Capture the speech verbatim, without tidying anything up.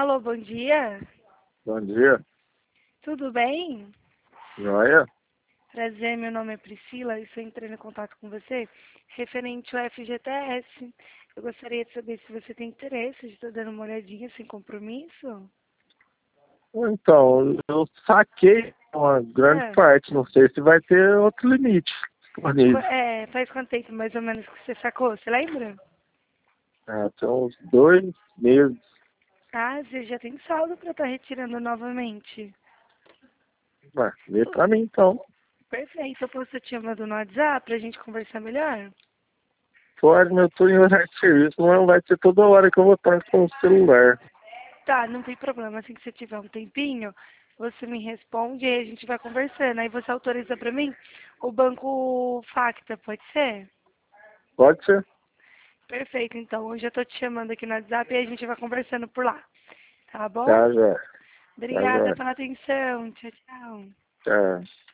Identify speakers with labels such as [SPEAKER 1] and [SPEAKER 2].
[SPEAKER 1] Alô, bom dia.
[SPEAKER 2] Bom dia.
[SPEAKER 1] Tudo bem?
[SPEAKER 2] Joia?
[SPEAKER 1] Prazer, meu nome é Priscila e estou entrando em contato com você referente ao F G T S. Eu gostaria de saber se você tem interesse de estar dando uma olhadinha sem compromisso.
[SPEAKER 2] Então, eu saquei uma grande
[SPEAKER 1] É.
[SPEAKER 2] parte, não sei se vai ter outro limite
[SPEAKER 1] Qu-
[SPEAKER 2] disponível.
[SPEAKER 1] é, faz quanto tempo mais ou menos que você sacou? Você lembra?
[SPEAKER 2] É, tem uns dois meses.
[SPEAKER 1] Ah, você já tem saldo para estar retirando novamente.
[SPEAKER 2] Ué, vê pra mim então.
[SPEAKER 1] Perfeito, eu posso te chamar no WhatsApp para a gente conversar melhor?
[SPEAKER 2] Pode, mas eu tô em horário de serviço, não vai ser toda hora que eu vou estar com o celular.
[SPEAKER 1] Tá, não tem problema. Assim que você tiver um tempinho, você me responde e aí a gente vai conversando. Aí você autoriza pra mim o banco Facta, pode ser?
[SPEAKER 2] Pode ser?
[SPEAKER 1] Perfeito, então. Hoje eu tô te chamando aqui no WhatsApp e aí a gente vai conversando por lá. Tá bom?
[SPEAKER 2] Tá, já. Tá,
[SPEAKER 1] Obrigada
[SPEAKER 2] já.
[SPEAKER 1] pela atenção. Tchau, tchau.
[SPEAKER 2] Tá.